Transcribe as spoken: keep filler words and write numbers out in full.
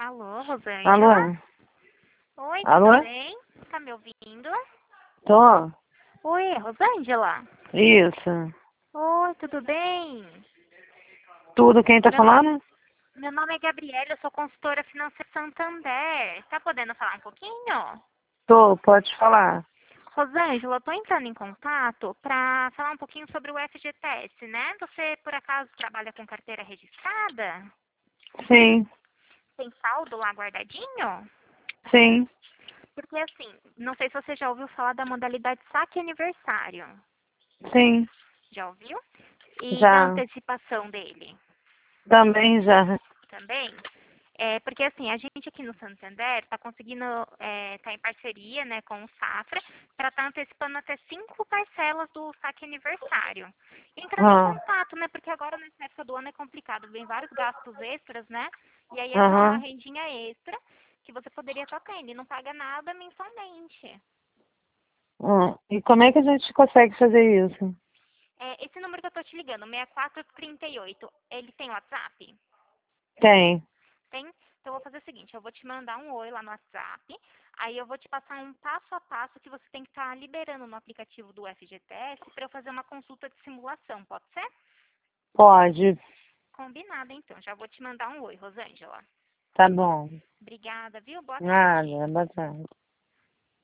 Alô, Rosângela? Alô? Oi, Alô? tudo bem? Tá me ouvindo? Tô? Oi, é Rosângela? Isso. Oi, tudo bem? Tudo, quem tá Meu, falando? meu nome é Gabriela, eu sou consultora financeira Santander. Tá podendo falar um pouquinho? Tô, pode falar. Rosângela, eu tô entrando em contato para falar um pouquinho sobre o F G T S, né? Você, por acaso, trabalha com carteira registrada? Sim, Tem saldo lá guardadinho? sim, Porque, assim, não sei se você já ouviu falar da modalidade saque aniversário. sim, Já ouviu? E da já. antecipação dele Também já. também? É, porque assim, a gente aqui no Santander está conseguindo estar em parceria, né, com o Safra para estar antecipando até cinco parcelas do saque aniversário. Entrando em Ah, contato, né, porque agora nessa época do ano é complicado, vem vários gastos extras, né, e aí essa é uma aham. rendinha extra que você poderia estar tendo e não paga nada mensalmente. Hum. E como é que a gente consegue fazer isso? É, esse número que eu estou te ligando, seis quatro três oito, ele tem WhatsApp? Tem. Tem? Então eu vou fazer o seguinte, eu vou te mandar um oi lá no WhatsApp, aí eu vou te passar um passo a passo que você tem que estar liberando no aplicativo do F G T S para eu fazer uma consulta de simulação, pode ser? Pode. Combinado então, já vou te mandar um oi, Rosângela. Tá bom. Obrigada, viu? Boa tarde. Nada, boa tarde.